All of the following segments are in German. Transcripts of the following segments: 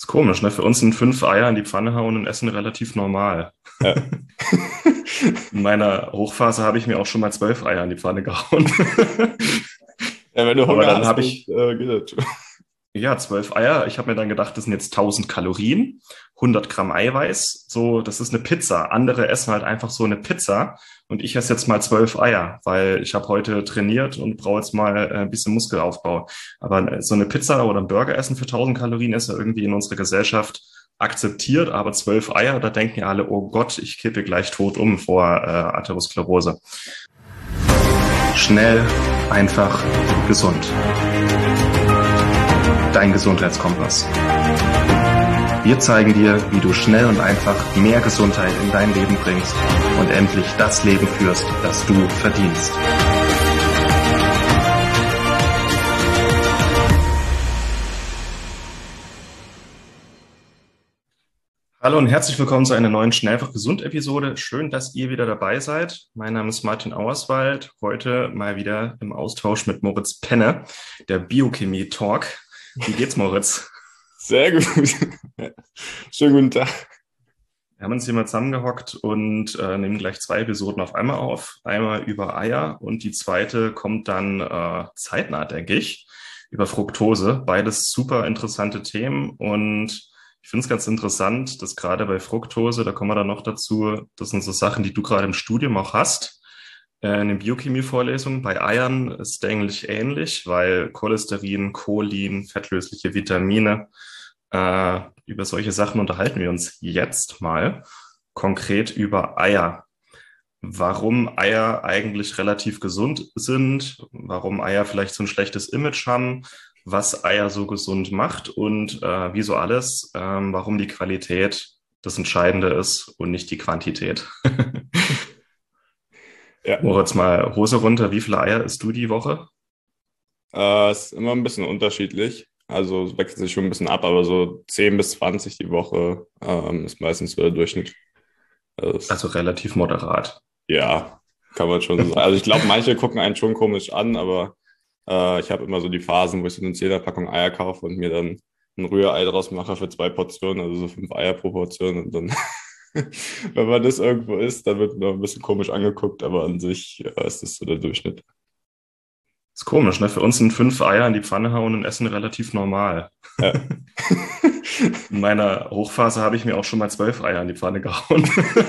Ist komisch, ne? Für uns sind 5 Eier in die Pfanne hauen und essen relativ normal. Ja. In meiner Hochphase habe ich mir auch schon mal 12 Eier in die Pfanne gehauen. Ja, wenn du Aber Hunger dann hast, habe dann ich, geht das. ja, 12 Eier. Ich habe mir dann gedacht, das sind jetzt 1000 Kalorien, 100 Gramm Eiweiß. So, das ist eine Pizza. Andere essen halt einfach so eine Pizza. Und ich esse jetzt mal 12 Eier, weil ich habe heute trainiert und brauche jetzt mal ein bisschen Muskelaufbau. Aber so eine Pizza oder ein Burger essen für 1000 Kalorien ist ja irgendwie in unserer Gesellschaft akzeptiert. Aber 12 Eier, da denken ja alle, oh Gott, ich kippe gleich tot um vor Atherosklerose. Schnell, einfach, gesund. Dein Gesundheitskompass. Wir zeigen dir, wie du schnell und einfach mehr Gesundheit in dein Leben bringst und endlich das Leben führst, das du verdienst. Hallo und herzlich willkommen zu einer neuen Schnell einfach gesund Episode. Schön, dass ihr wieder dabei seid. Mein Name ist Martin Auerswald. Heute mal wieder im Austausch mit Moritz Penne, der Biochemie Talk. Wie geht's, Moritz? Sehr gut. Schönen guten Tag. Wir haben uns hier mal zusammengehockt und nehmen gleich 2 Episoden auf einmal auf. Einmal über Eier und die zweite kommt dann zeitnah, denke ich, über Fructose. Beides super interessante Themen und ich finde es ganz interessant, dass gerade bei Fructose, da kommen wir dann noch dazu, das sind so Sachen, die du gerade im Studium auch hast. In den Biochemie-Vorlesungen bei Eiern ist eigentlich ähnlich, weil Cholesterin, Cholin, fettlösliche Vitamine, über solche Sachen unterhalten wir uns jetzt mal konkret über Eier. Warum Eier eigentlich relativ gesund sind, warum Eier vielleicht so ein schlechtes Image haben, was Eier so gesund macht und wie so alles, warum die Qualität das Entscheidende ist und nicht die Quantität. Ja, Moritz, mal Hose runter, wie viele Eier isst du die Woche? ist immer ein bisschen unterschiedlich. Also es wechselt sich schon ein bisschen ab, aber so 10 bis 20 die Woche ist meistens so der Durchschnitt. Also Also relativ moderat. ja, kann man schon so sagen. Also ich glaube, manche gucken einen schon komisch an, aber ich habe immer so die Phasen, wo ich so eine 10er-Packung Eier kaufe und mir dann ein Rührei draus mache für 2 Portionen, also so 5 Eier pro Portion. Und dann, wenn man das irgendwo isst, dann wird man ein bisschen komisch angeguckt, aber an sich ist das so der Durchschnitt. Ist komisch, ne? Für uns sind 5 Eier in die Pfanne hauen und essen relativ normal. Ja. In meiner Hochphase habe ich mir auch schon mal 12 Eier in die Pfanne gehauen.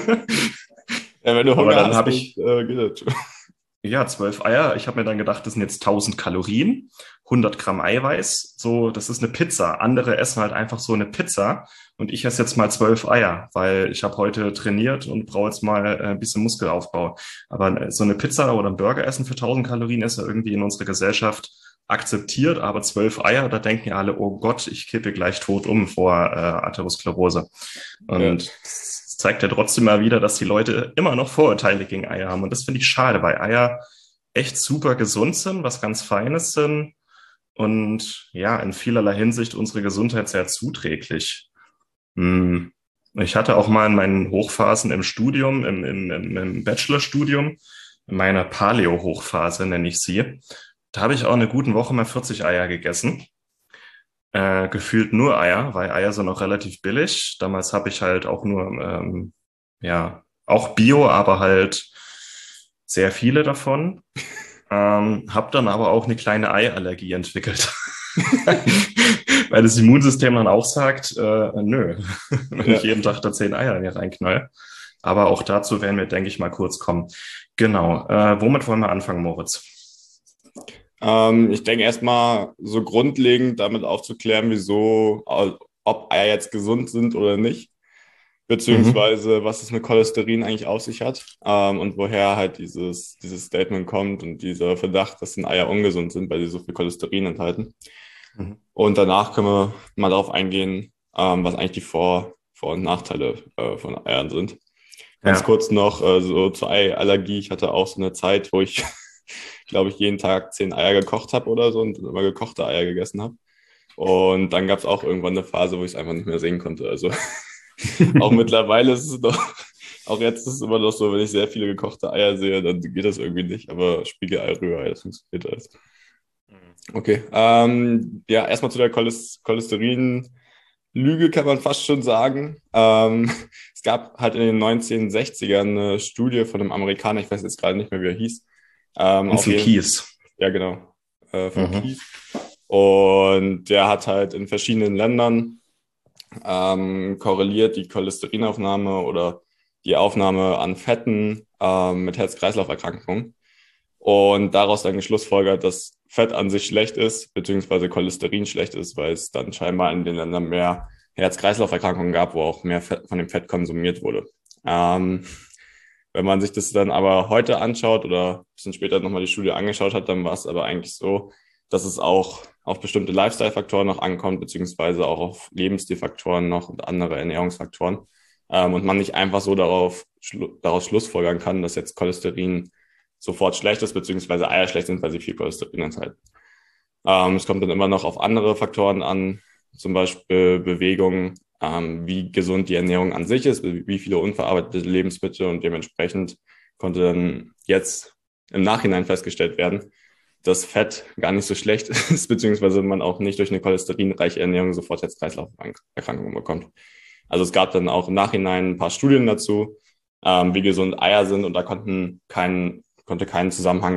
Ja, wenn du Aber Hunger dann hast, habe dann ich, geht das. ja, 12 Eier. Ich habe mir dann gedacht, das sind jetzt 1000 Kalorien, 100 Gramm Eiweiß. So, das ist eine Pizza. Andere essen halt einfach so eine Pizza. Und ich esse jetzt mal 12 Eier, weil ich habe heute trainiert und brauche jetzt mal ein bisschen Muskelaufbau. Aber so eine Pizza oder ein Burger essen für 1000 Kalorien ist ja irgendwie in unserer Gesellschaft akzeptiert. Aber 12 Eier, da denken ja alle, oh Gott, ich kippe gleich tot um vor Atherosklerose. Ja. Und das zeigt ja trotzdem mal wieder, dass die Leute immer noch Vorurteile gegen Eier haben. Und das finde ich schade, weil Eier echt super gesund sind, was ganz Feines sind und ja, in vielerlei Hinsicht unsere Gesundheit sehr zuträglich. Hm. Ich hatte auch mal in meinen Hochphasen im Studium, im Bachelorstudium, in meiner Paleo-Hochphase nenne ich sie, da habe ich auch eine guten Woche mal 40 Eier gegessen. Gefühlt nur Eier, weil Eier sind auch relativ billig. Damals habe ich halt auch nur, ja, auch Bio, aber halt sehr viele davon. Habe dann aber auch eine kleine Eiallergie entwickelt. Weil das Immunsystem dann auch sagt, nö, wenn ich Ja. jeden Tag da 10 Eier in mir reinknall. Aber auch dazu werden wir, denke ich, mal kurz kommen. Genau. Womit wollen wir anfangen, Moritz? Ich denke erstmal so grundlegend damit aufzuklären, wieso, ob Eier jetzt gesund sind oder nicht, Mhm. beziehungsweise was es mit Cholesterin eigentlich auf sich hat und woher halt dieses Statement kommt und dieser Verdacht, dass die Eier ungesund sind, weil sie so viel Cholesterin enthalten. Mhm. Und danach können wir mal darauf eingehen, was eigentlich die Vor- und Nachteile von Eiern sind. Ganz Ja. kurz noch so zur Eiallergie. Ich hatte auch so eine Zeit, wo ich, glaube ich, jeden Tag 10 Eier gekocht habe oder so und immer gekochte Eier gegessen habe. Und dann gab es auch irgendwann eine Phase, wo ich es einfach nicht mehr sehen konnte. Also auch mittlerweile ist es doch, auch jetzt ist es immer noch so, wenn ich sehr viele gekochte Eier sehe, dann geht das irgendwie nicht. Aber Spiegelei, Rührei, das funktioniert alles. Okay. Ja, erstmal zu der Cholesterin. Lüge kann man fast schon sagen. Es gab halt in den 1960ern eine Studie von einem Amerikaner, ich weiß jetzt gerade nicht mehr, wie er hieß. Auf Ansel jeden Keys. Ja, genau, von Mhm. Keith. Und der hat halt in verschiedenen Ländern korreliert die Cholesterinaufnahme oder die Aufnahme an Fetten mit Herz-Kreislauf-Erkrankungen und daraus dann geschlussfolgert, dass Fett an sich schlecht ist, beziehungsweise Cholesterin schlecht ist, weil es dann scheinbar in den Ländern mehr Herz-Kreislauf-Erkrankungen gab, wo auch mehr Fett, von dem Fett konsumiert wurde. Ähm, Wenn man sich das dann aber heute anschaut oder ein bisschen später nochmal die Studie angeschaut hat, dann war es aber eigentlich so, dass es auch auf bestimmte Lifestyle-Faktoren noch ankommt, beziehungsweise auch auf Lebensstilfaktoren noch und andere Ernährungsfaktoren. Und man nicht einfach so daraus schlussfolgern kann, dass jetzt Cholesterin sofort schlecht ist, beziehungsweise Eier schlecht sind, weil sie viel Cholesterin enthalten. Es kommt dann immer noch auf andere Faktoren an, zum Beispiel Bewegung, wie gesund die Ernährung an sich ist, wie viele unverarbeitete Lebensmittel und dementsprechend konnte dann jetzt im Nachhinein festgestellt werden, dass Fett gar nicht so schlecht ist, beziehungsweise man auch nicht durch eine cholesterinreiche Ernährung sofort Herz-Kreislauf-Erkrankungen bekommt. Also es gab dann auch im Nachhinein ein paar Studien dazu, wie gesund Eier sind und da konnte kein Zusammenhang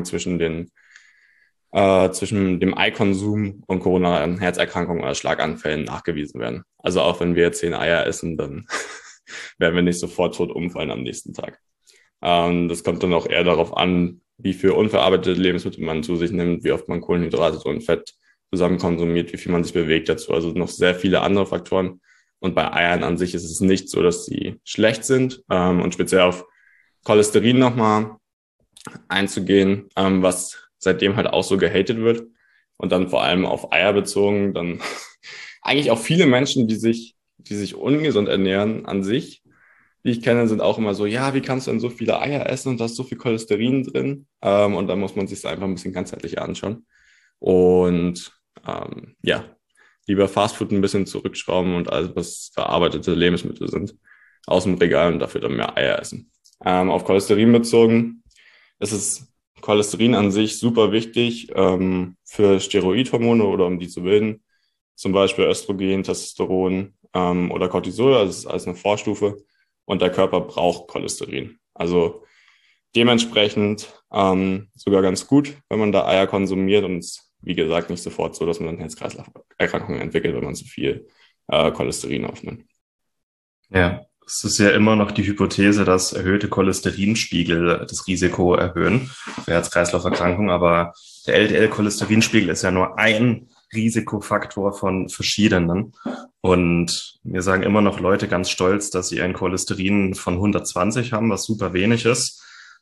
zwischen dem Eikonsum und koronaren Herzerkrankungen oder Schlaganfällen nachgewiesen werden. Also auch wenn wir 10 Eier essen, dann werden wir nicht sofort tot umfallen am nächsten Tag. Das kommt dann auch eher darauf an, wie viel unverarbeitete Lebensmittel man zu sich nimmt, wie oft man Kohlenhydrate und Fett zusammen konsumiert, wie viel man sich bewegt dazu. Also noch sehr viele andere Faktoren. Und bei Eiern an sich ist es nicht so, dass sie schlecht sind. Und speziell auf Cholesterin nochmal einzugehen, was seitdem halt auch so gehatet wird. Und dann vor allem auf Eier bezogen, dann eigentlich auch viele Menschen, die sich ungesund ernähren an sich, die ich kenne, sind auch immer so, ja, wie kannst du denn so viele Eier essen und da ist so viel Cholesterin drin? Und dann muss man sich das einfach ein bisschen ganzheitlicher anschauen. Und ja, lieber Fastfood ein bisschen zurückschrauben und alles, was verarbeitete Lebensmittel sind, aus dem Regal und dafür dann mehr Eier essen. Auf Cholesterin bezogen ist es Cholesterin an sich super wichtig für Steroidhormone oder um die zu bilden. Zum Beispiel Östrogen, Testosteron oder Cortisol, also das ist alles eine Vorstufe. Und der Körper braucht Cholesterin. Also dementsprechend sogar ganz gut, wenn man da Eier konsumiert und es, wie gesagt, nicht sofort so, dass man dann Herz-Kreislauf-Erkrankungen entwickelt, wenn man zu viel Cholesterin aufnimmt. Ja, es ist ja immer noch die Hypothese, dass erhöhte Cholesterinspiegel das Risiko erhöhen für Herz-Kreislauf-Erkrankungen, aber der LDL-Cholesterinspiegel ist ja nur ein Risikofaktor von verschiedenen. Und mir sagen immer noch Leute ganz stolz, dass sie ein Cholesterin von 120 haben, was super wenig ist,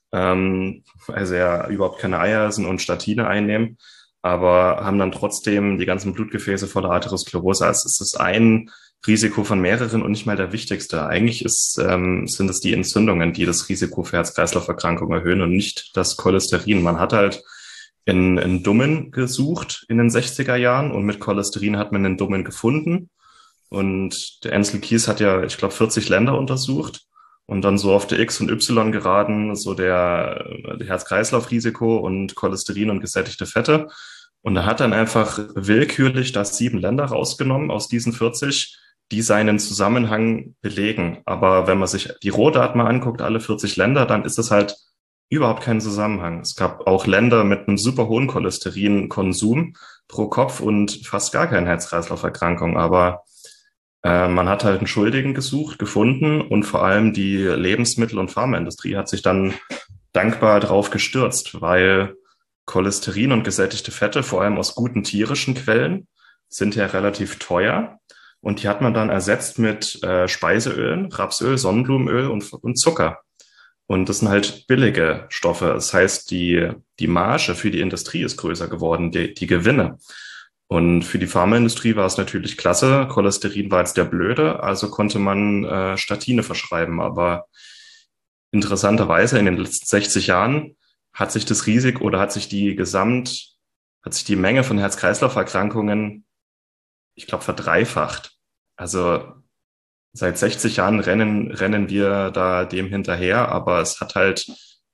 also ja überhaupt keine Eier essen und Statine einnehmen, aber haben dann trotzdem die ganzen Blutgefäße voller Atherosklerose. Also es ist ein Risiko von mehreren und nicht mal der wichtigste. Eigentlich sind es die Entzündungen, die das Risiko für Herz-Kreislauf-Erkrankungen erhöhen und nicht das Cholesterin. Man hat halt in Dummen gesucht in den 60er Jahren und mit Cholesterin hat man den Dummen gefunden. Und der Ansel Keys hat ja, ich glaube, 40 Länder untersucht und dann so auf der X- und Y-Geraden so der Herz-Kreislauf-Risiko und Cholesterin und gesättigte Fette. Und er hat dann einfach willkürlich da 7 Länder rausgenommen aus diesen 40, die seinen Zusammenhang belegen. Aber wenn man sich die Rohdaten mal anguckt, alle 40 Länder, dann ist es halt überhaupt kein Zusammenhang. Es gab auch Länder mit einem super hohen Cholesterinkonsum pro Kopf und fast gar keine Herz-Kreislauf-Erkrankung. Aber man hat halt einen Schuldigen gefunden und vor allem die Lebensmittel- und Pharmaindustrie hat sich dann dankbar drauf gestürzt, weil Cholesterin und gesättigte Fette, vor allem aus guten tierischen Quellen, sind ja relativ teuer. Und die hat man dann ersetzt mit Speiseölen, Rapsöl, Sonnenblumenöl und Zucker. Und das sind halt billige Stoffe. Das heißt, die Marge für die Industrie ist größer geworden, die Gewinne. Und für die Pharmaindustrie war es natürlich klasse. Cholesterin war jetzt der Blöde, also konnte man Statine verschreiben. Aber interessanterweise in den letzten 60 Jahren hat sich das Risiko oder hat sich die Menge von Herz-Kreislauf-Erkrankungen, ich glaube, verdreifacht. Also seit 60 Jahren rennen wir da dem hinterher, aber es hat halt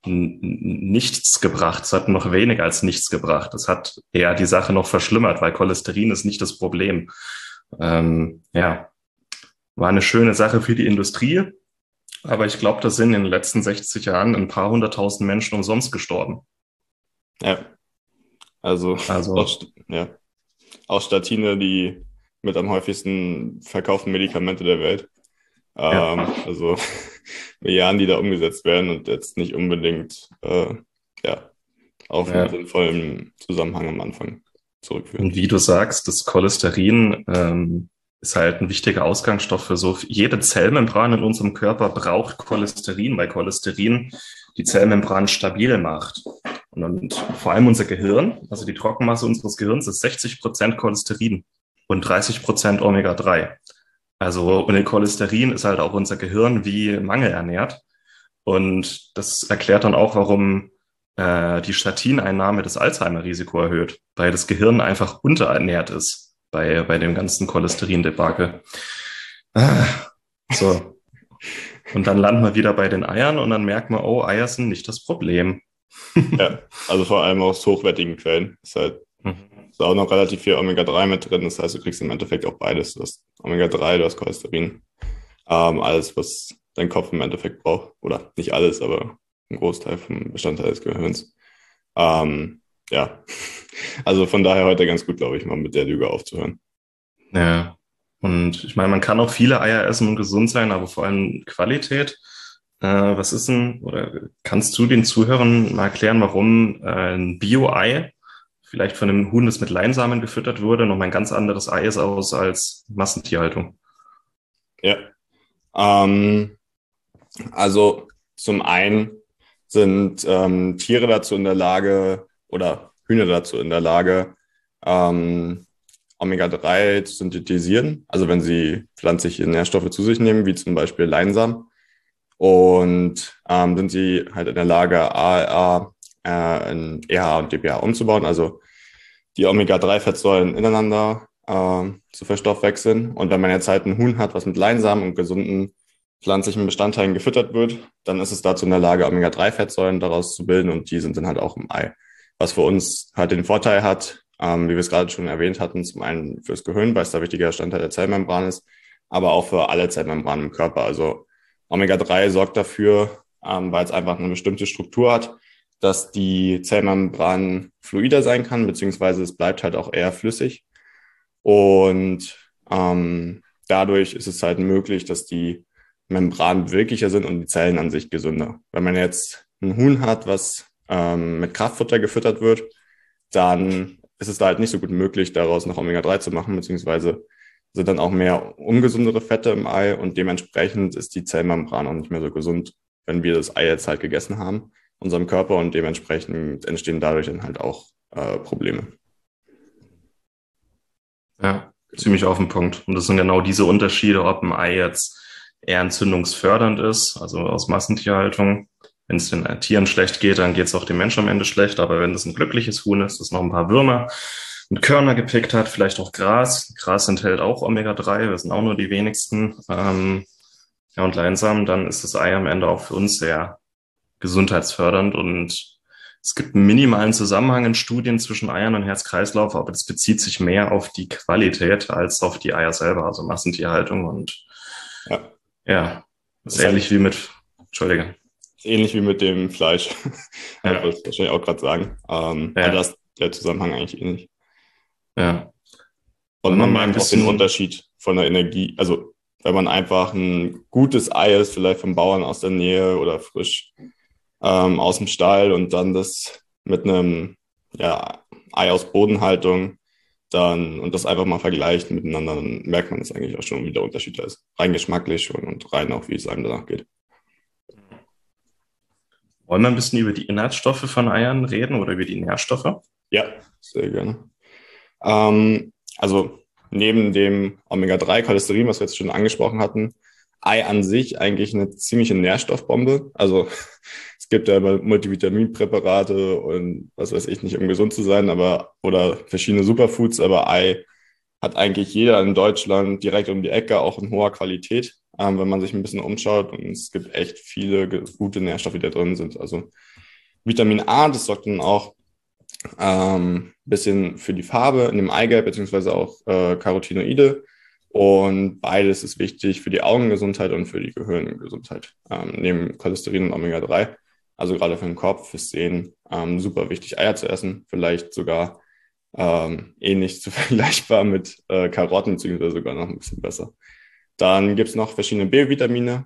nichts gebracht. Es hat noch weniger als nichts gebracht. Es hat eher die Sache noch verschlimmert, weil Cholesterin ist nicht das Problem. Ja. War eine schöne Sache für die Industrie, aber ich glaube, da sind in den letzten 60 Jahren ein paar hunderttausend Menschen umsonst gestorben. Ja, also Also, ja, auch Statine, die mit am häufigsten verkauften Medikamente der Welt. ja, Also Milliarden, die da umgesetzt werden und jetzt nicht unbedingt ja, auf einen ja. sinnvollen Zusammenhang am Anfang Und zurückführen. wie du sagst, das Cholesterin ist halt ein wichtiger Ausgangsstoff für so jede Zellmembran in unserem Körper braucht Cholesterin, weil Cholesterin die Zellmembran stabil macht. Und vor allem unser Gehirn, also die Trockenmasse unseres Gehirns ist 60% Cholesterin und 30% Omega-3. Also ohne Cholesterin ist halt auch unser Gehirn wie mangelernährt. Und das erklärt dann auch, warum die Statineinnahme das Alzheimer-Risiko erhöht, weil das Gehirn einfach unterernährt ist bei dem ganzen Cholesterin-Debakel. Ah, so. Und dann landen wir wieder bei den Eiern und dann merkt man, oh, Eier sind nicht das Problem. Ja, also vor allem aus hochwertigen Quellen. Mhm. Ist auch noch relativ viel Omega-3 mit drin. Das heißt, du kriegst im Endeffekt auch beides. Du hast Omega-3, du hast Cholesterin. Alles, was dein Kopf im Endeffekt braucht. Oder nicht alles, aber ein Großteil vom Bestandteil des Gehirns. Ja, also von daher heute ganz gut, glaube ich, mal mit der Lüge aufzuhören. Ja. Und ich meine, man kann auch viele Eier essen und gesund sein, aber vor allem Qualität. Was ist denn, oder kannst du den Zuhörern mal erklären, warum ein Bio-Ei vielleicht von einem Huhn, das mit Leinsamen gefüttert wurde, noch mal ein ganz anderes Ei ist aus als Massentierhaltung? Ja, ähm, also zum einen sind Tiere dazu in der Lage oder Hühner dazu in der Lage, ähm, Omega-3 zu synthetisieren, also wenn sie pflanzliche Nährstoffe zu sich nehmen, wie zum Beispiel Leinsamen. Und sind sie halt in der Lage, ALA in EHA und DPA umzubauen, also die Omega-3-Fettsäuren ineinander zu verstoffwechseln. Und wenn man jetzt halt ein Huhn hat, was mit Leinsamen und gesunden pflanzlichen Bestandteilen gefüttert wird, dann ist es dazu in der Lage, Omega-3-Fettsäuren daraus zu bilden und die sind dann halt auch im Ei. Was für uns halt den Vorteil hat, wie wir es gerade schon erwähnt hatten, zum einen fürs Gehirn, weil es da wichtiger Bestandteil der Zellmembran ist, aber auch für alle Zellmembranen im Körper. Also Omega-3 sorgt dafür, weil es einfach eine bestimmte Struktur hat, dass die Zellmembran fluider sein kann, beziehungsweise es bleibt halt auch eher flüssig. Und dadurch ist es halt möglich, dass die Membranen beweglicher sind und die Zellen an sich gesünder. Wenn man jetzt ein Huhn hat, was mit Kraftfutter gefüttert wird, dann ist es da halt nicht so gut möglich, daraus noch Omega-3 zu machen, beziehungsweise sind dann auch mehr ungesundere Fette im Ei und dementsprechend ist die Zellmembran auch nicht mehr so gesund, wenn wir das Ei jetzt halt gegessen haben, unserem Körper und dementsprechend entstehen dadurch dann halt auch Probleme. Ja, ziemlich auf den Punkt. Und das sind genau diese Unterschiede, ob ein Ei jetzt eher entzündungsfördernd ist, also aus Massentierhaltung. Wenn es den Tieren schlecht geht, dann geht es auch dem Menschen am Ende schlecht. Aber wenn das ein glückliches Huhn ist, das noch ein paar Würmer und Körner gepickt hat, vielleicht auch Gras. Gras enthält auch Omega-3, das sind auch nur die wenigsten. Ja, und Leinsamen, dann ist das Ei am Ende auch für uns sehr gesundheitsfördernd und es gibt einen minimalen Zusammenhang in Studien zwischen Eiern und Herz-Kreislauf, aber das bezieht sich mehr auf die Qualität als auf die Eier selber, also Massentierhaltung. Und Ja, ja, das ist ist halt ähnlich wie mit, Entschuldige. ähnlich wie mit dem Fleisch. Also Ja, wollte ich wahrscheinlich auch gerade sagen. Also ja, das ist der Zusammenhang eigentlich ähnlich. ja. Und Wollen wir man mal ein merkt auch den bisschen, Unterschied von der Energie. Also wenn man einfach ein gutes Ei ist, vielleicht vom Bauern aus der Nähe oder frisch aus dem Stall und dann das mit einem ja, Ei aus Bodenhaltung dann und das einfach mal vergleicht miteinander, dann merkt man das eigentlich auch schon, wie der Unterschied da ist. Rein geschmacklich schon und rein auch, wie es einem danach geht. wollen wir ein bisschen über die Inhaltsstoffe von Eiern reden oder über die Nährstoffe? Ja, sehr gerne. Also neben dem Omega-3-Cholesterin, was wir jetzt schon angesprochen hatten, Ei an sich eigentlich eine ziemliche Nährstoffbombe. Also es gibt ja immer Multivitaminpräparate und was weiß ich nicht, um gesund zu sein, aber oder verschiedene Superfoods, aber Ei hat eigentlich jeder in Deutschland direkt um die Ecke, auch in hoher Qualität, wenn man sich ein bisschen umschaut. Und es gibt echt viele gute Nährstoffe, die da drin sind. Also Vitamin A, das sorgt dann auch bisschen für die Farbe in dem Eigelb, beziehungsweise auch Carotinoide. Und beides ist wichtig für die Augengesundheit und für die Gehirngesundheit. Neben Cholesterin und Omega-3, also gerade für den Kopf, fürs Sehen, super wichtig, Eier zu essen. Vielleicht sogar ähnlich zu vergleichbar mit Karotten, beziehungsweise sogar noch ein bisschen besser. Dann gibt es noch verschiedene B-Vitamine,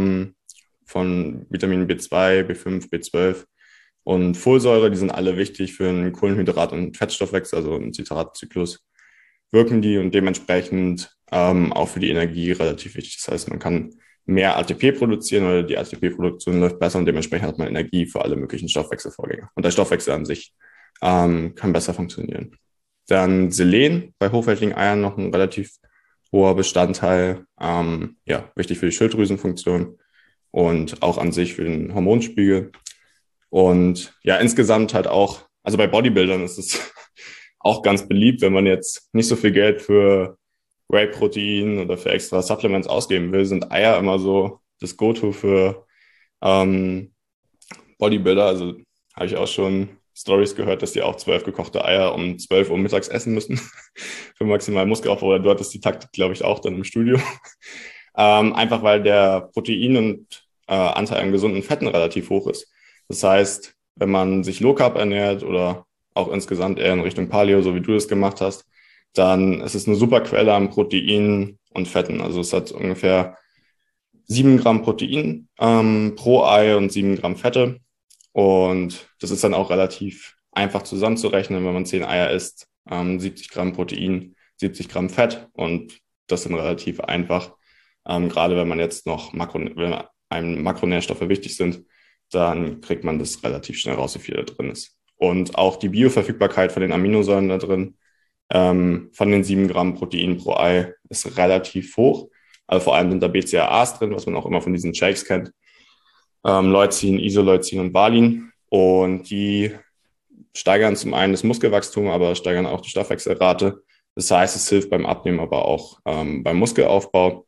von Vitamin B2, B5, B12 und Folsäure. Die sind alle wichtig für den Kohlenhydrat- und Fettstoffwechsel, also einen Zitratzyklus wirken die und dementsprechend auch für die Energie relativ wichtig. Das heißt, man kann mehr ATP produzieren oder die ATP-Produktion läuft besser und dementsprechend hat man Energie für alle möglichen Stoffwechselvorgänge. Und der Stoffwechsel an sich kann besser funktionieren. Dann Selen bei hochwertigen Eiern noch ein relativ hoher Bestandteil, ja, wichtig für die Schilddrüsenfunktion und auch an sich für den Hormonspiegel. Und ja, insgesamt halt auch, also bei Bodybuildern ist es auch ganz beliebt, wenn man jetzt nicht so viel Geld für Whey-Protein oder für extra Supplements ausgeben will, sind Eier immer so das Go-To für Bodybuilder. Also habe ich auch schon Stories gehört, dass die auch 12 gekochte Eier um 12 Uhr mittags essen müssen für maximal Muskelaufbau. Oder du hattest die Taktik, glaube ich, auch dann im Studio. Einfach weil der Protein- und Anteil an gesunden Fetten relativ hoch ist. Das heißt, wenn man sich Low Carb ernährt oder auch insgesamt eher in Richtung Paleo, so wie du das gemacht hast, dann ist es eine super Quelle an Proteinen und Fetten. Also es hat ungefähr 7 Gramm Protein pro Ei und 7 Gramm Fette. Und das ist dann auch relativ einfach zusammenzurechnen, wenn man 10 Eier isst, 70 Gramm Protein, 70 Gramm Fett. Und das sind relativ einfach. Gerade wenn man jetzt noch wenn einem Makronährstoffe wichtig sind, dann kriegt man das relativ schnell raus, wie viel da drin ist. Und auch die Bioverfügbarkeit von den Aminosäuren da drin, von den 7 Gramm Protein pro Ei, ist relativ hoch. Also vor allem sind da BCAAs drin, was man auch immer von diesen Shakes kennt. Leucin, Isoleucin und Valin. Und die steigern zum einen das Muskelwachstum, aber steigern auch die Stoffwechselrate. Das heißt, es hilft beim Abnehmen, aber auch beim Muskelaufbau.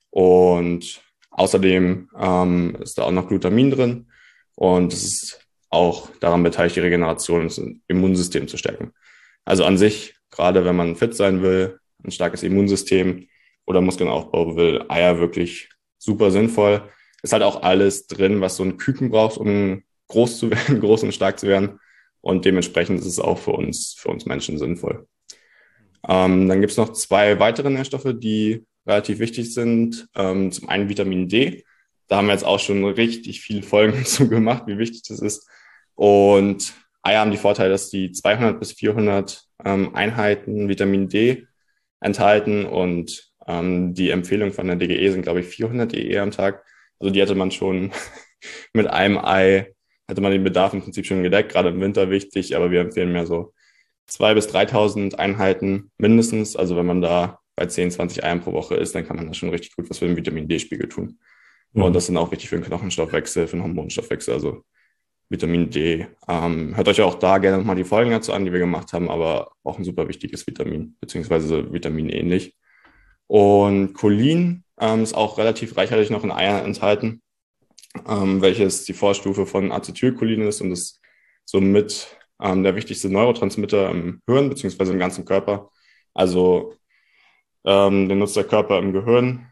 Und außerdem ist da auch noch Glutamin drin. Und es ist auch daran beteiligt, die Regeneration und das Immunsystem zu stärken. Also an sich, gerade wenn man fit sein will, ein starkes Immunsystem oder Muskeln aufbauen will, Eier wirklich super sinnvoll. Ist halt auch alles drin, was so ein Küken braucht, um groß zu werden, groß und stark zu werden. Und dementsprechend ist es auch für uns Menschen sinnvoll. Dann gibt es noch 2 weitere Nährstoffe, die relativ wichtig sind. Zum einen Vitamin D. Da haben wir jetzt auch schon richtig viele Folgen zu gemacht, wie wichtig das ist. Und Eier haben die Vorteile, dass die 200 bis 400 Einheiten Vitamin D enthalten und die Empfehlung von der DGE sind, glaube ich, 400 EE am Tag. Also die hätte man schon mit einem Ei, hätte man den Bedarf im Prinzip schon gedeckt, gerade im Winter wichtig, aber wir empfehlen mehr so 2.000 bis 3.000 Einheiten mindestens. Also wenn man da bei 10, 20 Eiern pro Woche ist, dann kann man da schon richtig gut was für den Vitamin D-Spiegel tun. Und das sind auch wichtig für den Knochenstoffwechsel, für den Hormonstoffwechsel, also Vitamin D. Hört euch auch da gerne nochmal die Folgen dazu an, die wir gemacht haben, aber auch ein super wichtiges Vitamin, beziehungsweise vitaminähnlich. Und Cholin ist auch relativ reichhaltig noch in Eiern enthalten, welches die Vorstufe von Acetylcholin ist und ist somit der wichtigste Neurotransmitter im Hirn, beziehungsweise im ganzen Körper. Also den nutzt der Körper im Gehirn,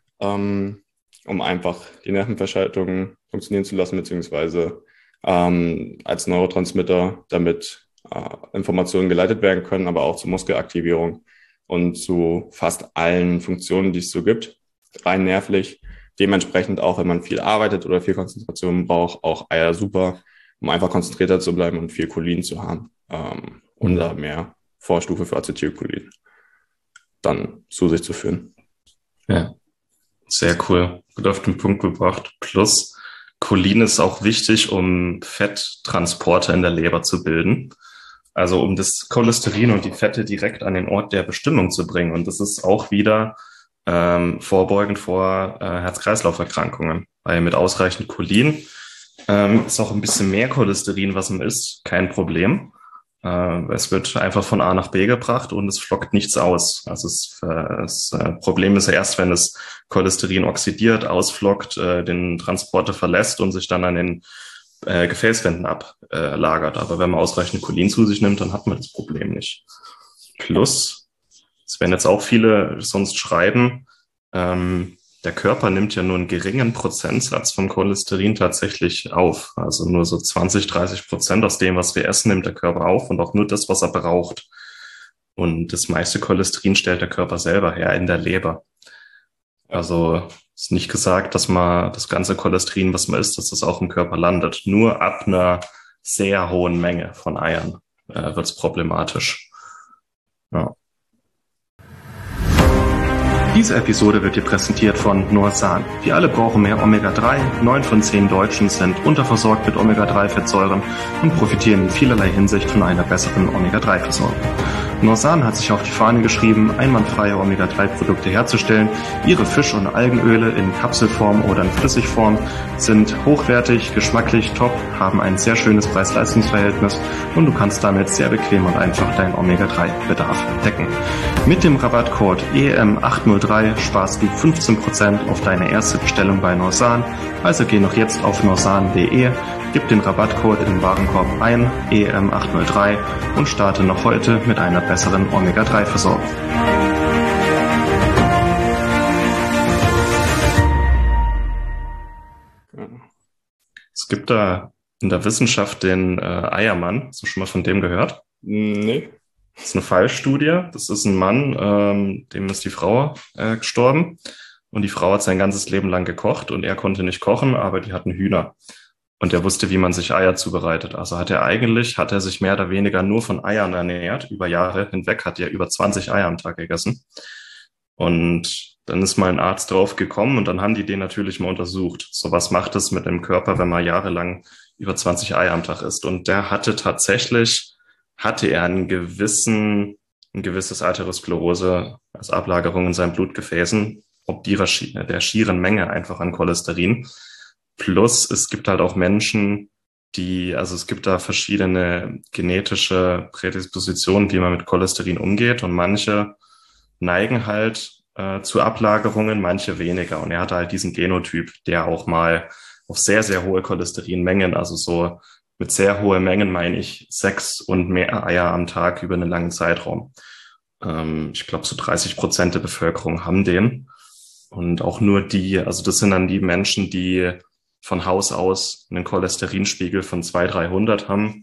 um einfach die Nervenverschaltung funktionieren zu lassen, beziehungsweise als Neurotransmitter, damit Informationen geleitet werden können, aber auch zur Muskelaktivierung und zu fast allen Funktionen, die es so gibt, rein nervlich. Dementsprechend auch, wenn man viel arbeitet oder viel Konzentration braucht, auch Eier super, um einfach konzentrierter zu bleiben und viel Cholin zu haben und da mehr Vorstufe für Acetylcholin dann zu sich zu führen. Ja, sehr cool. Gut auf den Punkt gebracht. Plus, Cholin ist auch wichtig, um Fetttransporter in der Leber zu bilden. Also um das Cholesterin und die Fette direkt an den Ort der Bestimmung zu bringen. Und das ist auch wieder vorbeugend vor Herz-Kreislauf-Erkrankungen. Weil mit ausreichend Cholin ist auch ein bisschen mehr Cholesterin, was man isst, kein Problem. Es wird einfach von A nach B gebracht und es flockt nichts aus. Also das Problem ist ja erst, wenn das Cholesterin oxidiert, ausflockt, den Transporter verlässt und sich dann an den Gefäßwänden ablagert. Aber wenn man ausreichend Cholin zu sich nimmt, dann hat man das Problem nicht. Plus, Es werden jetzt auch viele sonst schreiben, der Körper nimmt ja nur einen geringen Prozentsatz von Cholesterin tatsächlich auf. Also nur so 20-30% aus dem, was wir essen, nimmt der Körper auf und auch nur das, was er braucht. Und das meiste Cholesterin stellt der Körper selber her in der Leber. Also ist nicht gesagt, dass man das ganze Cholesterin, was man isst, dass das auch im Körper landet. Nur ab einer sehr hohen Menge von Eiern wird es problematisch. Ja. Diese Episode wird dir präsentiert von Norsan. Wir alle brauchen mehr Omega-3. 9 von 10 Deutschen sind unterversorgt mit Omega-3-Fettsäuren und profitieren in vielerlei Hinsicht von einer besseren Omega-3-Versorgung. Norsan hat sich auf die Fahne geschrieben, einwandfreie Omega-3-Produkte herzustellen. Ihre Fisch- und Algenöle in Kapselform oder in Flüssigform sind hochwertig, geschmacklich top, haben ein sehr schönes Preis-Leistungs-Verhältnis und du kannst damit sehr bequem und einfach deinen Omega-3-Bedarf decken. Mit dem Rabattcode EM803 sparst du 15% auf deine erste Bestellung bei Norsan. Also geh noch jetzt auf norsan.de, gib den Rabattcode im Warenkorb ein, EM803, und starte noch heute mit einer besseren Omega-3-Versorgung. Es gibt da in der Wissenschaft den Eiermann. Hast du schon mal von dem gehört? Nee. Das ist eine Fallstudie. Das ist ein Mann, dem ist die Frau gestorben. Und die Frau hat sein ganzes Leben lang gekocht und er konnte nicht kochen, aber die hatten Hühner. Und er wusste, wie man sich Eier zubereitet. Also hat er sich mehr oder weniger nur von Eiern ernährt. Über Jahre hinweg hat er über 20 Eier am Tag gegessen. Und dann ist mal ein Arzt drauf gekommen und dann haben die den natürlich mal untersucht. So, was macht es mit dem Körper, wenn man jahrelang über 20 Eier am Tag isst? Und der hatte er ein gewisses Arteriosklerose als Ablagerung in seinen Blutgefäßen, ob der schieren Menge einfach an Cholesterin. Plus, es gibt halt auch Menschen, also es gibt da verschiedene genetische Prädispositionen, wie man mit Cholesterin umgeht, und manche neigen halt zu Ablagerungen, manche weniger. Und er hatte halt diesen Genotyp, der auch mal auf sehr, sehr hohe Cholesterinmengen, also so mit sehr hohen Mengen meine ich 6 und mehr Eier am Tag über einen langen Zeitraum. Ich glaube, so 30% der Bevölkerung haben den. Und auch nur also das sind dann die Menschen, die von Haus aus einen Cholesterinspiegel von 200-300 haben,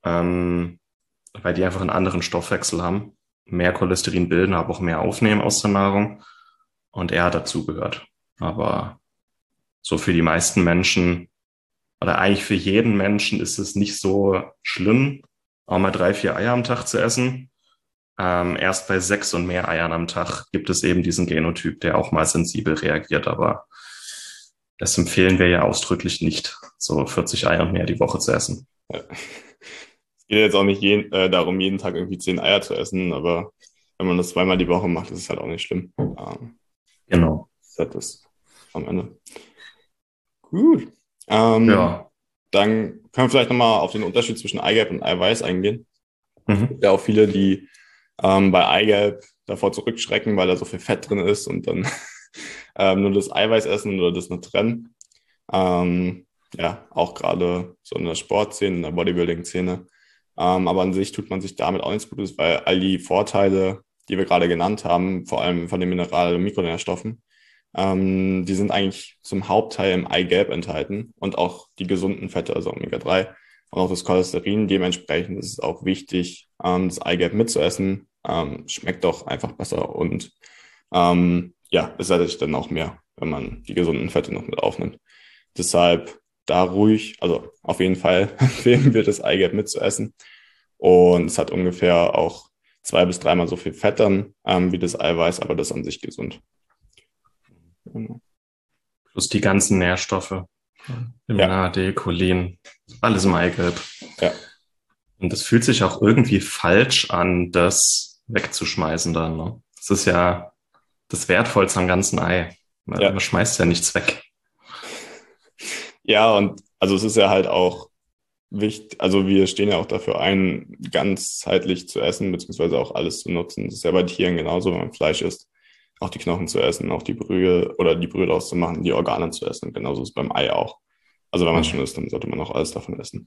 weil die einfach einen anderen Stoffwechsel haben, mehr Cholesterin bilden, aber auch mehr aufnehmen aus der Nahrung. Und er hat dazugehört. Aber so für die meisten Menschen oder eigentlich für jeden Menschen ist es nicht so schlimm, auch mal 3-4 Eier am Tag zu essen. Erst bei 6 und mehr Eiern am Tag gibt es eben diesen Genotyp, der auch mal sensibel reagiert, aber das empfehlen wir ja ausdrücklich nicht, so 40 Eier und mehr die Woche zu essen. Ja. Es geht jetzt auch nicht darum, jeden Tag irgendwie 10 Eier zu essen, aber wenn man das zweimal die Woche macht, ist es halt auch nicht schlimm. Genau. Das ist am Ende. Gut. Ja. Dann können wir vielleicht nochmal auf den Unterschied zwischen Eigelb und Eiweiß eingehen. Es gibt ja auch viele, die bei Eigelb davor zurückschrecken, weil da so viel Fett drin ist und dann nur das Eiweiß essen oder das nur trennen. Ja, auch gerade so in der Sportszene, in der Bodybuilding-Szene. Aber an sich tut man sich damit auch nichts Gutes, weil all die Vorteile, die wir gerade genannt haben, vor allem von den Mineral- und Mikronährstoffen, die sind eigentlich zum Hauptteil im Eigelb enthalten und auch die gesunden Fette, also Omega-3 und auch das Cholesterin. Dementsprechend ist es auch wichtig, das Eigelb mitzuessen. Schmeckt doch einfach besser und ja, es sättigt dann auch mehr, wenn man die gesunden Fette noch mit aufnimmt. Deshalb da ruhig, also auf jeden Fall empfehlen wir, das Eigelb mitzuessen. Und es hat ungefähr auch 2 bis 3 Mal so viel Fett dann wie das Eiweiß, aber das ist an sich gesund. Genau. Plus die ganzen Nährstoffe, Vitamin A, D, Cholin, alles im Eigelb. Ja. Und das fühlt sich auch irgendwie falsch an, das wegzuschmeißen dann. Ne? Das ist ja das Wertvollste am ganzen Ei. Man schmeißt ja nichts weg. Ja, und also es ist ja halt auch wichtig, also wir stehen ja auch dafür ein, ganzheitlich zu essen, beziehungsweise auch alles zu nutzen. Das ist ja bei Tieren genauso, wenn man Fleisch isst, auch die Knochen zu essen, auch die Brühe oder die Brühe auszumachen, die Organe zu essen. Und genauso ist es beim Ei auch. Also wenn man schon isst, dann sollte man auch alles davon essen.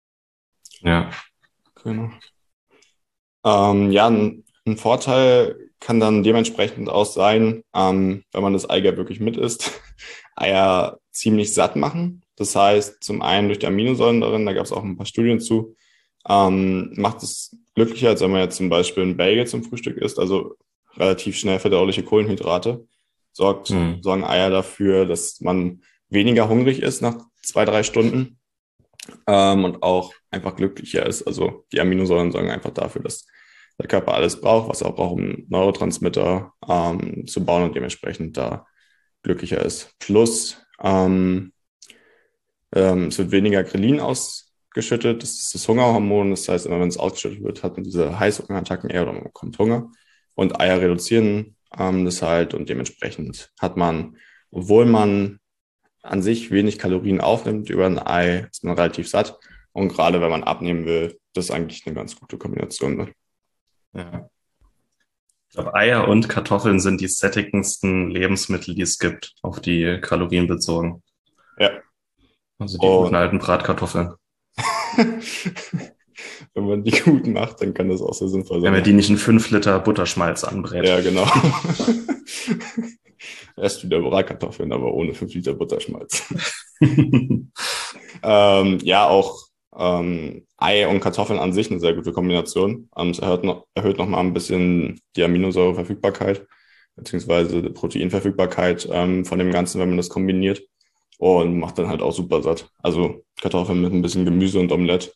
Ja. Genau. Ja, ein Vorteil kann dann dementsprechend auch sein, wenn man das Eigelb wirklich mit isst, Eier ziemlich satt machen. Das heißt, zum einen durch die Aminosäuren darin, da gab es auch ein paar Studien zu, macht es glücklicher, als wenn man jetzt zum Beispiel ein Bagel zum Frühstück isst, also relativ schnell verdauliche Kohlenhydrate. Sorgen Eier dafür, dass man weniger hungrig ist nach 2, 3 Stunden und auch einfach glücklicher ist. Also die Aminosäuren sorgen einfach dafür, dass der Körper alles braucht, was er auch braucht, um Neurotransmitter zu bauen und dementsprechend da glücklicher ist. Plus es wird weniger Grelin ausgeschüttet. Das ist das Hungerhormon. Das heißt, immer wenn es ausgeschüttet wird, hat man diese Heißhungerattacken eher oder man bekommt Hunger. Und Eier reduzieren das halt und dementsprechend hat man, obwohl man an sich wenig Kalorien aufnimmt über ein Ei, ist man relativ satt. Und gerade wenn man abnehmen will, das ist eigentlich eine ganz gute Kombination. Ne? Ja. Ich glaube, Eier und Kartoffeln sind die sättigendsten Lebensmittel, die es gibt, auf die Kalorien bezogen. Ja. Also die guten alten Bratkartoffeln. Wenn man die gut macht, dann kann das auch sehr sinnvoll sein. Wenn man die nicht in 5 Liter Butterschmalz anbrät. Ja, genau. Erst wieder Bratkartoffeln, aber ohne 5 Liter Butterschmalz. Ja, auch Ei und Kartoffeln an sich eine sehr gute Kombination. Es erhöht noch mal ein bisschen die Aminosäureverfügbarkeit beziehungsweise die Proteinverfügbarkeit von dem Ganzen, wenn man das kombiniert und macht dann halt auch super satt. Also Kartoffeln mit ein bisschen Gemüse und Omelette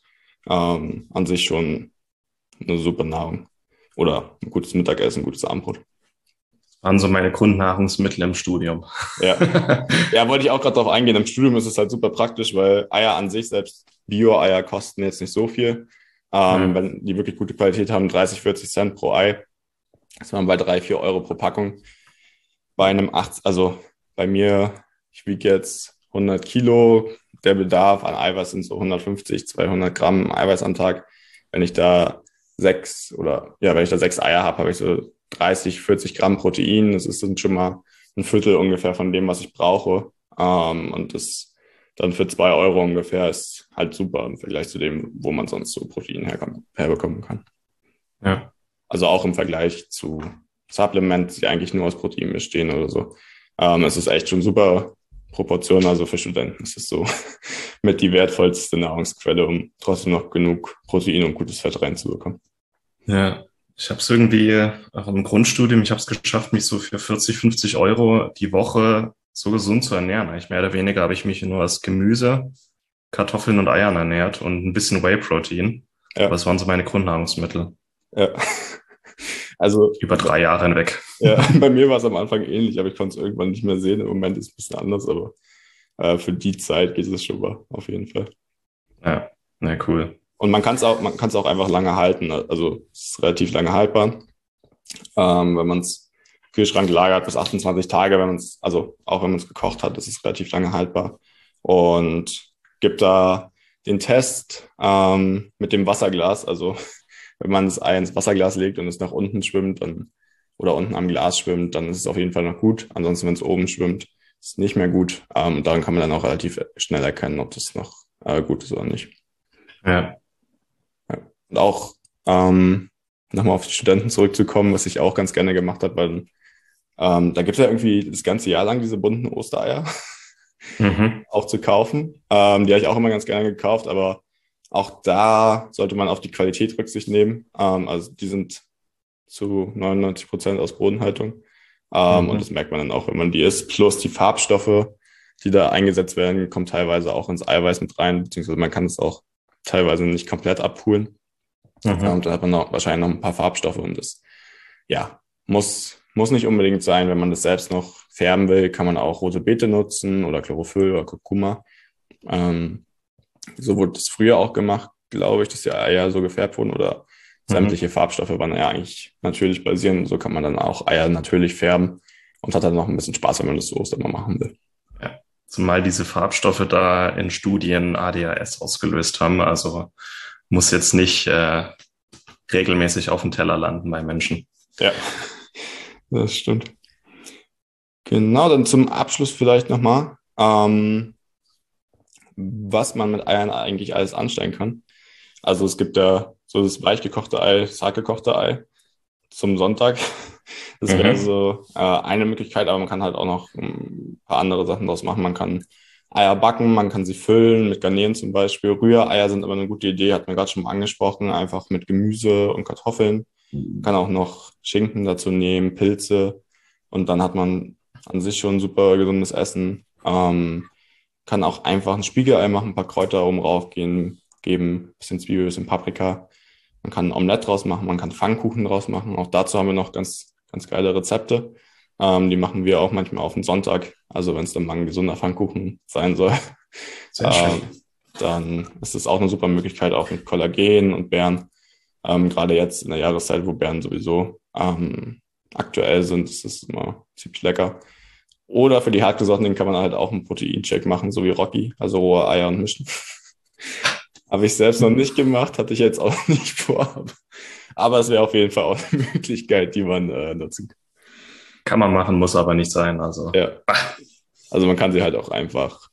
an sich schon eine super Nahrung oder ein gutes Mittagessen, ein gutes Abendbrot. Waren so meine Grundnahrungsmittel im Studium. Ja, ja, wollte ich auch gerade drauf eingehen. Im Studium ist es halt super praktisch, weil Eier an sich, selbst Bio-Eier, kosten jetzt nicht so viel. Wenn die wirklich gute Qualität haben, 30, 40 Cent pro Ei. Das waren bei 3, 4 Euro pro Packung. Bei einem also bei mir, ich wiege jetzt 100 Kilo. Der Bedarf an Eiweiß sind so 150, 200 Gramm Eiweiß am Tag. Wenn ich da 6 Eier habe, habe ich so 30, 40 Gramm Protein. Das ist dann schon mal ein Viertel ungefähr von dem, was ich brauche. Und das dann für 2 Euro ungefähr ist halt super im Vergleich zu dem, wo man sonst so Protein herbekommen kann. Ja. Also auch im Vergleich zu Supplements, die eigentlich nur aus Protein bestehen oder so. Es ist echt schon super Proportion. Also für Studenten ist es so mit die wertvollste Nahrungsquelle, um trotzdem noch genug Protein und gutes Fett reinzubekommen. Ja. Ich habe es irgendwie auch im Grundstudium, ich habe es geschafft, mich so für 40, 50 Euro die Woche so gesund zu ernähren. Eigentlich mehr oder weniger habe ich mich nur aus Gemüse, Kartoffeln und Eiern ernährt und ein bisschen Whey-Protein. Ja. Das waren so meine Grundnahrungsmittel. Ja. Also über 3 Jahre hinweg. Ja, bei mir war es am Anfang ähnlich, aber ich konnte es irgendwann nicht mehr sehen. Im Moment ist es ein bisschen anders, aber für die Zeit geht es schon mal, auf jeden Fall. Ja, na cool. Und man kann es auch einfach lange halten. Also es ist relativ lange haltbar. Wenn man es im Kühlschrank lagert, bis 28 Tage, also auch wenn man es gekocht hat, ist es relativ lange haltbar. Und gibt da den Test mit dem Wasserglas. Also wenn man das Ei ins Wasserglas legt und es nach unten schwimmt oder unten am Glas schwimmt, dann ist es auf jeden Fall noch gut. Ansonsten, wenn es oben schwimmt, ist es nicht mehr gut. Und daran kann man dann auch relativ schnell erkennen, ob das noch gut ist oder nicht. Ja. Und auch nochmal auf die Studenten zurückzukommen, was ich auch ganz gerne gemacht habe, weil da gibt es ja irgendwie das ganze Jahr lang diese bunten Ostereier auch zu kaufen. Die habe ich auch immer ganz gerne gekauft, aber auch da sollte man auf die Qualität Rücksicht nehmen. Also die sind zu 99% aus Bodenhaltung. Und das merkt man dann auch, wenn man die isst. Plus die Farbstoffe, die da eingesetzt werden, kommen teilweise auch ins Eiweiß mit rein, beziehungsweise man kann es auch teilweise nicht komplett abpulen. Und da hat man wahrscheinlich noch ein paar Farbstoffe und das, ja, muss nicht unbedingt sein. Wenn man das selbst noch färben will, kann man auch rote Beete nutzen oder Chlorophyll oder Kurkuma. So wurde das früher auch gemacht, glaube ich, dass die Eier so gefärbt wurden oder sämtliche Farbstoffe waren ja eigentlich natürlich basierend. So kann man dann auch Eier natürlich färben und hat dann noch ein bisschen Spaß, wenn man das so immer machen will. Ja, zumal diese Farbstoffe da in Studien ADHS ausgelöst haben. Also muss jetzt nicht regelmäßig auf dem Teller landen bei Menschen. Ja, das stimmt. Genau, dann zum Abschluss vielleicht nochmal, was man mit Eiern eigentlich alles anstellen kann. Also es gibt ja so das weichgekochte Ei, das hartgekochte Ei. zum Sonntag. Das wäre so eine Möglichkeit, aber man kann halt auch noch ein paar andere Sachen draus machen. Man kann Eier backen, man kann sie füllen mit Garnelen zum Beispiel. Rühreier sind aber eine gute Idee, hat man gerade schon mal angesprochen, einfach mit Gemüse und Kartoffeln. Man kann auch noch Schinken dazu nehmen, Pilze und dann hat man an sich schon super gesundes Essen. Kann auch einfach ein Spiegelei machen, ein paar Kräuter oben rauf geben, ein bisschen Zwiebel, ein bisschen Paprika. Man kann ein Omelett draus machen, man kann Pfannkuchen draus machen. Auch dazu haben wir noch ganz, ganz geile Rezepte. Die machen wir auch manchmal auf den Sonntag. Also wenn es dann mal ein gesunder Pfannkuchen sein soll, Sehr schön. dann ist es auch eine super Möglichkeit, auch mit Kollagen und Beeren. Gerade jetzt in der Jahreszeit, wo Beeren sowieso aktuell sind, ist es immer ziemlich lecker. Oder für die Hartgesottenen kann man halt auch einen Proteincheck machen, so wie Rocky, also rohe Eier und mischen. Habe ich selbst noch nicht gemacht, hatte ich jetzt auch nicht vor. Aber es wäre auf jeden Fall auch eine Möglichkeit, die man nutzen kann. Kann man machen, muss aber nicht sein. Also. Ja. Also man kann sie halt auch einfach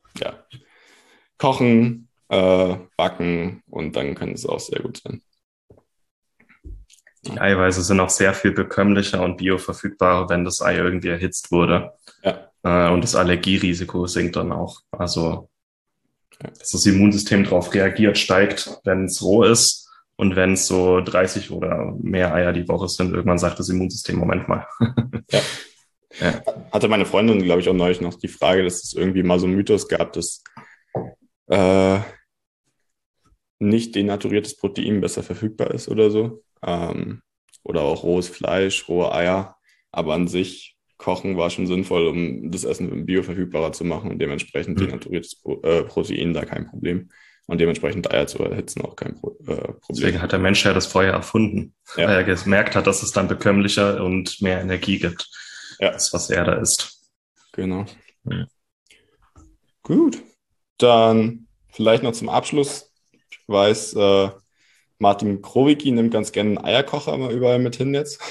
kochen, backen und dann kann es auch sehr gut sein. Die Eiweiße sind auch sehr viel bekömmlicher und bioverfügbarer, wenn das Ei irgendwie erhitzt wurde. Ja. Und das Allergierisiko sinkt dann auch. Also, dass das Immunsystem darauf reagiert, steigt, wenn es roh ist. Und wenn es so 30 oder mehr Eier die Woche sind, irgendwann sagt das Immunsystem, Moment mal. Ja. Hatte meine Freundin, glaube ich, auch neulich noch die Frage, dass es irgendwie mal so einen Mythos gab, dass nicht denaturiertes Protein besser verfügbar ist oder so. Oder auch rohes Fleisch, rohe Eier. Aber an sich, Kochen war schon sinnvoll, um das Essen bioverfügbarer zu machen und dementsprechend denaturiertes Protein da kein Problem. Und dementsprechend Eier zu erhitzen auch kein Problem. Deswegen hat der Mensch ja das Feuer erfunden, weil er gemerkt hat, dass es dann bekömmlicher und mehr Energie gibt. Ja. Das, was er da isst. Genau. Ja. Gut. Dann vielleicht noch zum Abschluss. Ich weiß, Martin Krowicki nimmt ganz gerne einen Eierkocher mal überall mit hin jetzt.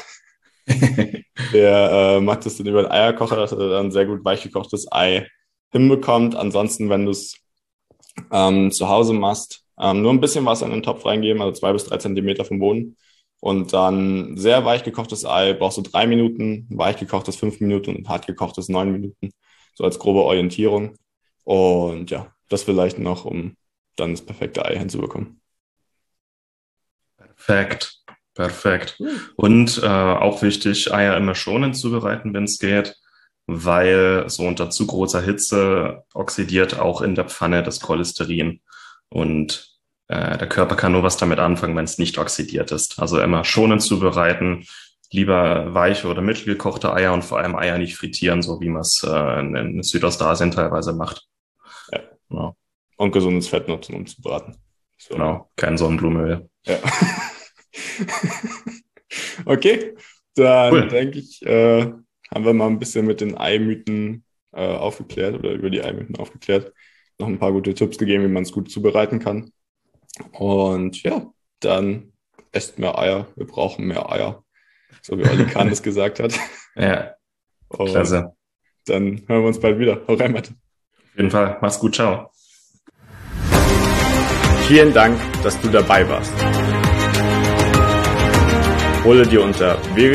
Der macht das dann über den Eierkocher, dass er dann sehr gut weichgekochtes Ei hinbekommt. Ansonsten, wenn du es zu Hause machst, nur ein bisschen Wasser in den Topf reingeben, also 2 bis 3 Zentimeter vom Boden. Und dann sehr weich gekochtes Ei brauchst du 3 Minuten, weich gekochtes 5 Minuten und hart gekochtes 9 Minuten. So als grobe Orientierung. Und ja, das vielleicht noch, um dann das perfekte Ei hinzubekommen. Perfekt. Und auch wichtig, Eier immer schonend zubereiten, wenn es geht, weil so unter zu großer Hitze oxidiert auch in der Pfanne das Cholesterin. Und der Körper kann nur was damit anfangen, wenn es nicht oxidiert ist. Also immer schonend zubereiten, lieber weiche oder mittelgekochte Eier und vor allem Eier nicht frittieren, so wie man es in Südostasien teilweise macht. Ja. Genau. Und gesundes Fett nutzen, um zu braten. So. Genau, kein Sonnenblumenöl. Ja. Okay, dann denke ich, haben wir mal ein bisschen mit den Eimythen aufgeklärt oder über die Eimythen aufgeklärt. Noch ein paar gute Tipps gegeben, wie man es gut zubereiten kann. Und ja, dann esst mehr Eier. Wir brauchen mehr Eier. So wie Olli Kahn es gesagt hat. Ja, und klasse. Dann hören wir uns bald wieder. Hau rein, Matt. Auf jeden Fall. Mach's gut. Ciao. Vielen Dank, dass du dabei warst. Hole dir unter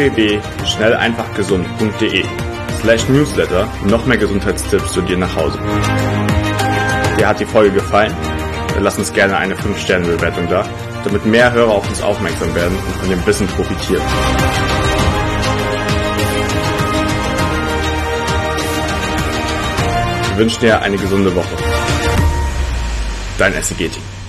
www.schnelleinfachgesund.de/Newsletter noch mehr Gesundheitstipps zu dir nach Hause. Dir hat die Folge gefallen? Dann lass uns gerne eine 5-Sterne-Bewertung da, damit mehr Hörer auf uns aufmerksam werden und von dem Wissen profitieren. Wir wünschen dir eine gesunde Woche. Dein SEG-Team.